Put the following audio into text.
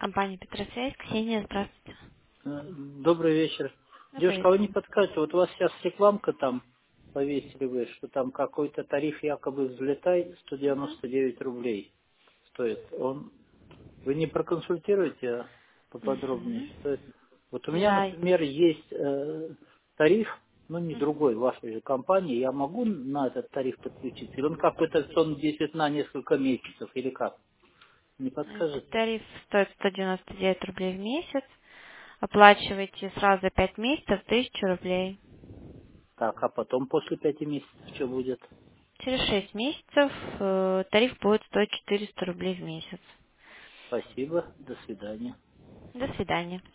Компания Петросвязь. Ксения, здравствуйте. Добрый вечер. Добрый Девушка, а вы не вечер. подскажете, вот у вас сейчас рекламка там повесили вы, что там какой-то тариф якобы взлетай, Мгм. 199 рублей стоит. Вы не проконсультируете поподробнее, Мгм. что это? Вот у меня, Я... например, есть тариф, ну не Мгм. другой, вашей же компании, я могу на этот тариф подключиться? Или он какой-то он действует на несколько месяцев, или как? Не Значит, подскажете? тариф стоит 199 рублей в месяц. Оплачиваете сразу за 5 месяцев 1000 рублей. Так, а потом после 5 месяцев что будет? Через 6 месяцев тариф будет стоить 400 рублей в месяц. Спасибо, до свидания. До свидания.